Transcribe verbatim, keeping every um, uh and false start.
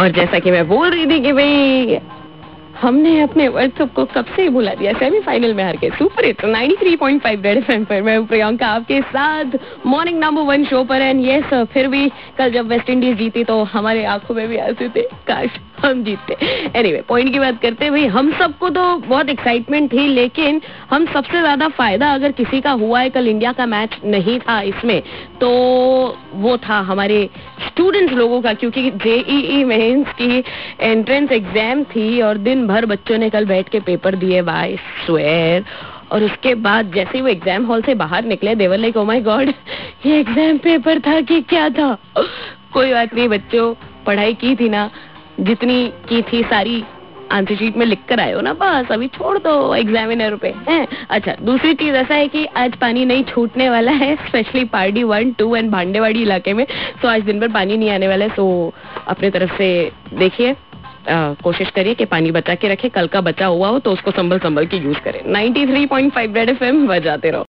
और जैसा कि मैं बोल रही थी कि भाई हमने अपने वर्ल्ड कप को कब से ही भुला दिया, सेमीफाइनल में हार के। Super hits ninety three point five red FM पर मैं प्रियंका आपके साथ मॉर्निंग नंबर वन शो पर। एंड यस, फिर भी कल जब वेस्ट इंडीज जीती तो हमारे आंखों में भी आंसू थे, काश हम जीतते। एनीवे, पॉइंट की बात करते हैं भाई, हम सबको तो बहुत एक्साइटमेंट थी, लेकिन हम सबसे ज्यादा फायदा अगर किसी का हुआ है, कल इंडिया का मैच नहीं था इसमें, तो वो था हमारे स्टूडेंट्स लोगों का, क्योंकि जेईई मेंस की एंट्रेंस एग्जाम थी और दिन भर बच्चों ने कल बैठ के पेपर दिए, बाय स्वेयर। और उसके बाद जैसे ही वो एग्जाम हॉल से बाहर निकले, they were like oh my God, ये एग्जाम पेपर था कि क्या था। कोई बात नहीं बच्चों, पढ़ाई की थी ना, जितनी की थी सारी आंसर शीट में लिख कर आए हो ना, बस अभी छोड़ दो एग्जामिनर पे हैं। अच्छा, दूसरी चीज ऐसा है कि आज पानी नहीं छूटने वाला है, specially party one two and Bhandewadi इलाके में। तो आज दिन भर पानी नहीं आने वाला है, सो अपने तरफ से देखिए, कोशिश करिए कि पानी बचा के रखे, कल का बचा हुआ हो तो उसको संभल संभल के यूज करें। Ninety three point five red FM बजाते रहो।